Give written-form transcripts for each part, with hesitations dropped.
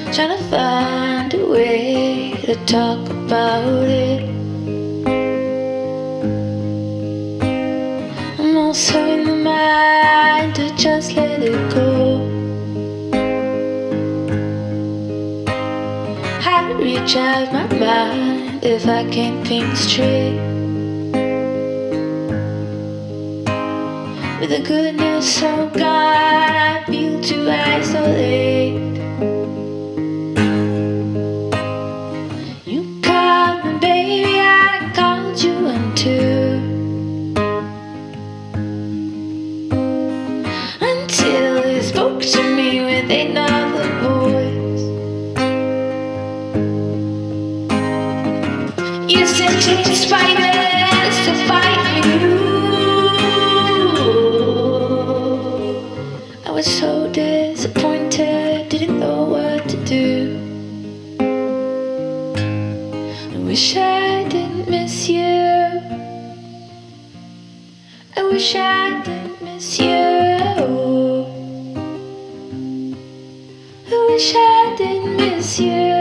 Trying to find a way to talk about it. I'm also in the mind to just let it go. How to recharge my mind if I can't think straight. With the goodness so gone, I feel too isolated. You called me, baby, I called you one too. Until you spoke to me with another voice. You said to spite us to fight you. I was so disappointed, didn't know what to do. I wish I didn't miss you. I wish I didn't miss you. I wish I didn't miss you.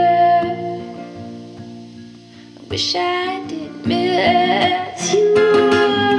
I wish I didn't miss you.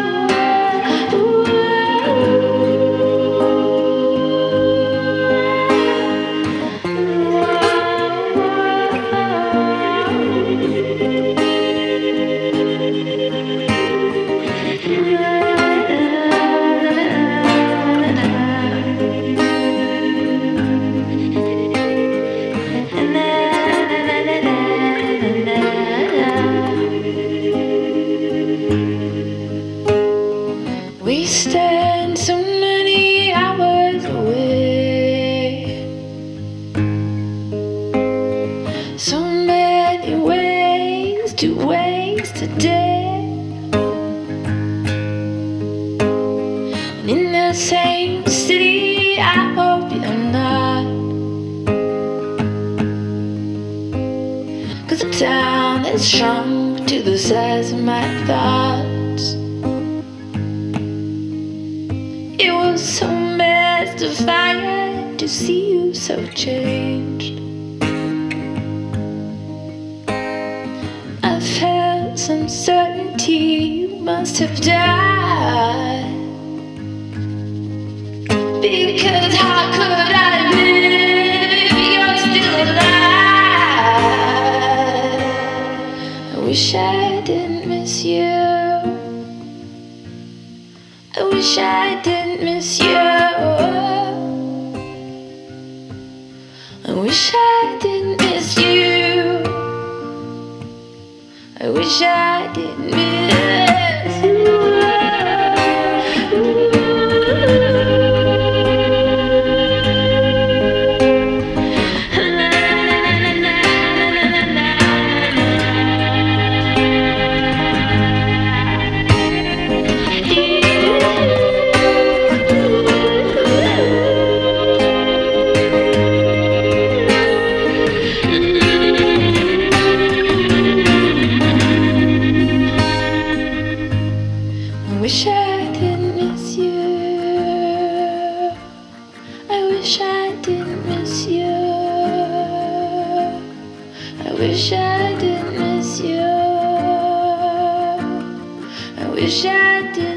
We stand so many hours away, so many ways to waste a day. And in the same city, I hope you're not. 'Cause the town has shrunk to the size of my thoughts. It was so mystifying to see you so changed. I felt some certainty you must have died. Because how could I live if you're still alive? I wish I didn't miss you. I wish I didn't miss you. I wish I didn't miss you. I wish I didn't miss you. I wish I didn't miss you. I wish I didn't miss you. I wish I didn't miss you. I wish I didn't.